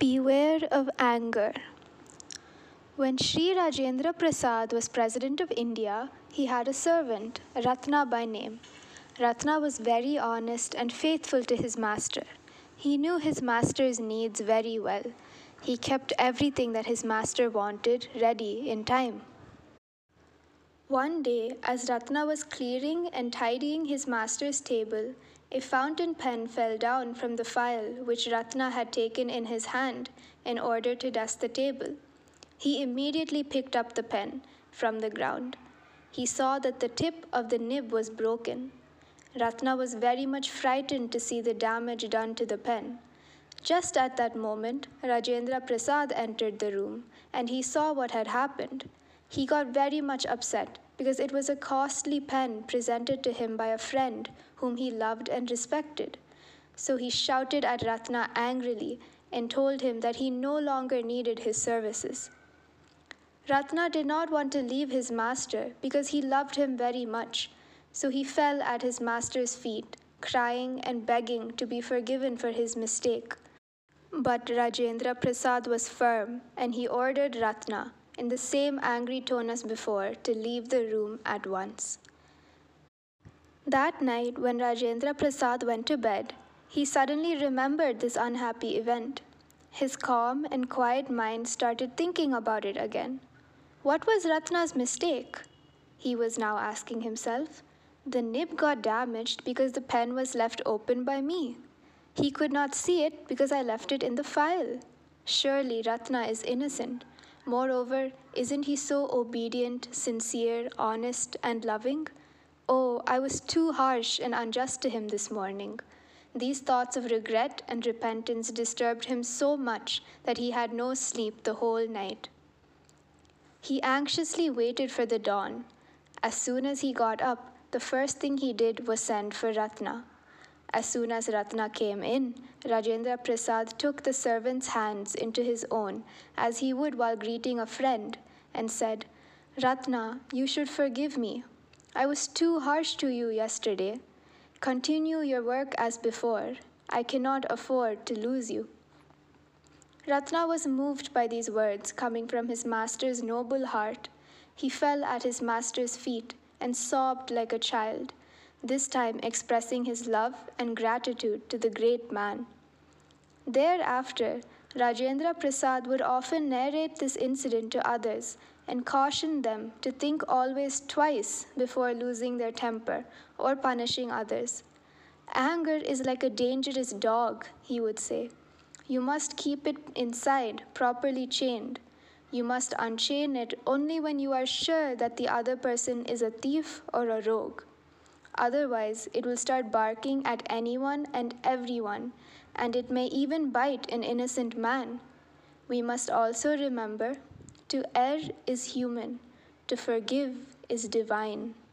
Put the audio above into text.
Beware of anger. When Sri Rajendra Prasad was President of India, he had a servant, Ratna by name. Ratna was very honest and faithful to his master. He knew his master's needs very well. He kept everything that his master wanted ready in time. One day, as Ratna was clearing and tidying his master's table, a fountain pen fell down from the file which Ratna had taken in his hand in order to dust the table. He immediately picked up the pen from the ground. He saw that the tip of the nib was broken. Ratna was very much frightened to see the damage done to the pen. Just at that moment, Rajendra Prasad entered the room, and he saw what had happened. He got very much upset because it was a costly pen presented to him by a friend whom he loved and respected. So he shouted at Ratna angrily and told him that he no longer needed his services. Ratna did not want to leave his master because he loved him very much, so he fell at his master's feet, crying and begging to be forgiven for his mistake. But Rajendra Prasad was firm, and he ordered Ratna, in the same angry tone as before, to leave the room at once. That night, when Rajendra Prasad went to bed, he suddenly remembered this unhappy event. His calm and quiet mind started thinking about it again. What was Ratna's mistake? He was now asking himself. The nib got damaged because the pen was left open by me. He could not see it because I left it in the file. Surely Ratna is innocent. Moreover, isn't he so obedient, sincere, honest, and loving? Oh, I was too harsh and unjust to him this morning. These thoughts of regret and repentance disturbed him so much that he had no sleep the whole night. He anxiously waited for the dawn. As soon as he got up, the first thing he did was send for Ratna. As soon as Ratna came in, Rajendra Prasad took the servant's hands into his own, as he would while greeting a friend, and said, Ratna, you should forgive me. I was too harsh to you yesterday. Continue your work as before. I cannot afford to lose you. Ratna was moved by these words coming from his master's noble heart. He fell at his master's feet and sobbed like a child, this time expressing his love and gratitude to the great man. Thereafter, Rajendra Prasad would often narrate this incident to others and caution them to think always twice before losing their temper or punishing others. Anger is like a dangerous dog, he would say. You must keep it inside, properly chained. You must unchain it only when you are sure that the other person is a thief or a rogue. Otherwise, it will start barking at anyone and everyone, and it may even bite an innocent man. We must also remember, to err is human, to forgive is divine.